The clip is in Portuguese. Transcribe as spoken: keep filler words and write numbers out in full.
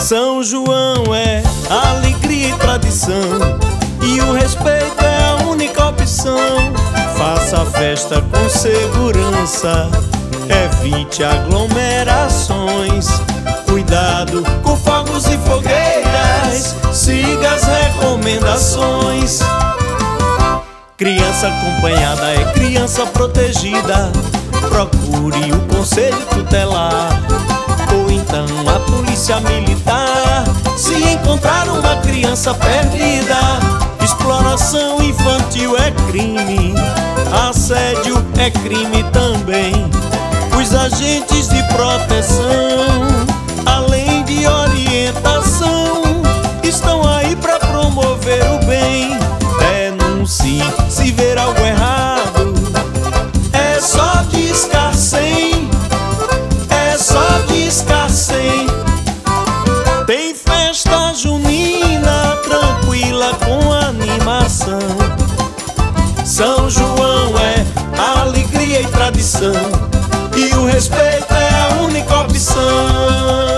São João é alegria e tradição, e o respeito é a única opção. Faça a festa com segurança, evite aglomerações. Cuidado com fogos e fogueiras, siga as recomendações. Criança acompanhada é criança protegida. Procure o conselho tutelar, ou então a polícia militar, se encontrar uma criança perdida. Exploração infantil é crime, assédio é crime também. Os agentes de proteção, além de orientação, estão aí pra promover o bem. Denuncie se ver algo errado, é só discar cem, é só discar cem. Tem festa junina tranquila com animação. São João é alegria e tradição, e o respeito é a única opção.